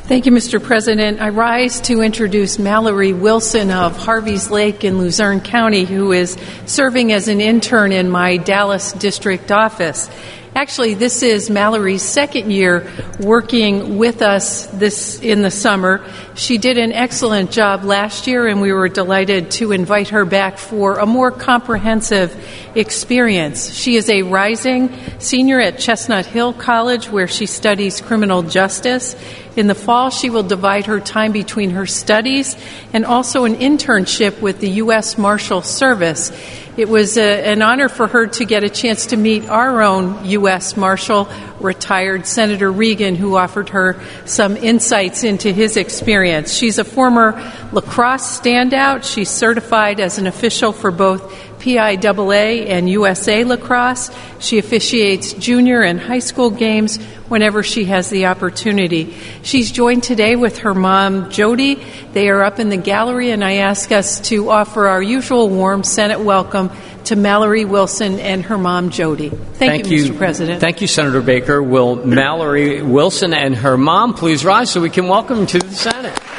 Thank you, Mr. President. I rise to introduce Mallory Wilson of Harveys Lake in Luzerne County, who is serving as an intern in my Dallas district office. Actually, this is Mallory's second year working with us in the summer. She did an excellent job last year, and we were delighted to invite her back for a more comprehensive experience. She is a rising senior at Chestnut Hill College, where she studies criminal justice. In the fall, she will divide her time between her studies and also an internship with the U.S. Marshal Service. It was an honor for her to get a chance to meet our own U.S. Marshal, retired Senator Regan, who offered her some insights into his experience. She's a former lacrosse standout. She's certified as an official for both PIAA and USA Lacrosse. She officiates junior and high school games whenever she has the opportunity. She's joined today with her mom, Jody. They are up in the gallery, and I ask us to offer our usual warm Senate welcome to Mallory Wilson and her mom, Jody. Thank you, Mr. President. Thank you, Senator Baker. Will Mallory Wilson and her mom please rise so we can welcome them to the Senate?